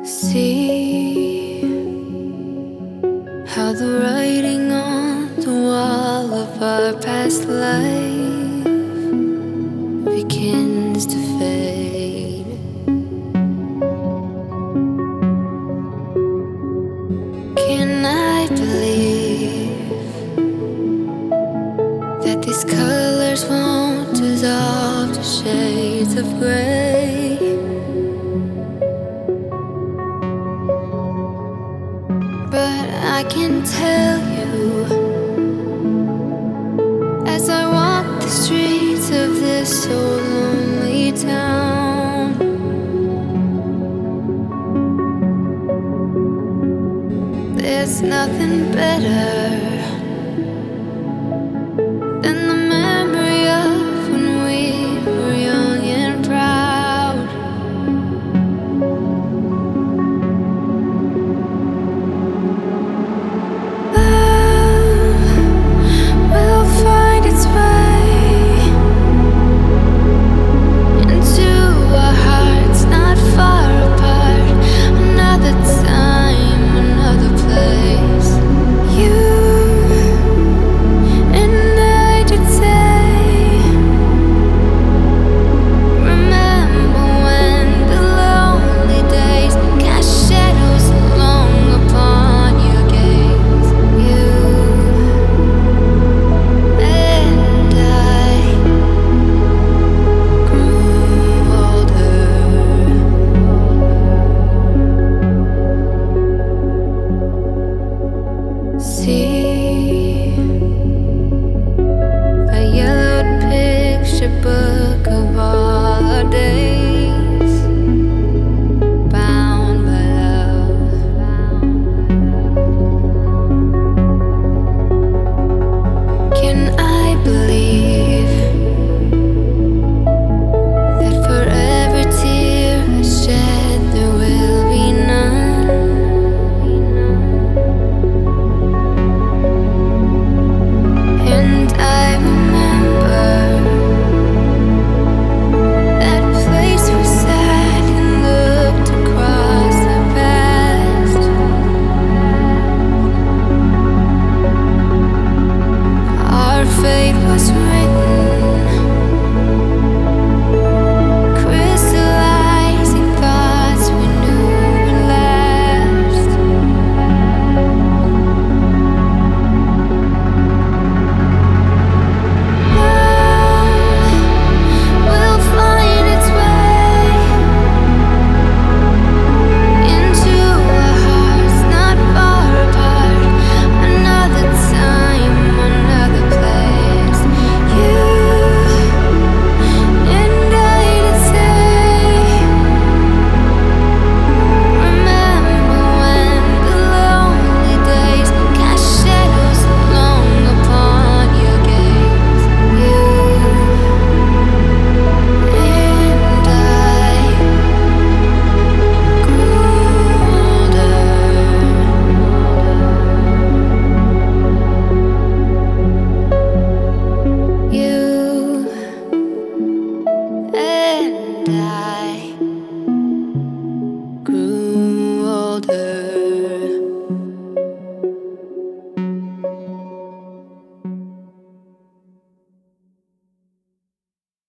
See how the writing on the wall of our past life begins to fade. Can I believe that these colors won't dissolve to shades of gray? But I can tell you, as I walk the streets of this so lonely town, there's nothing better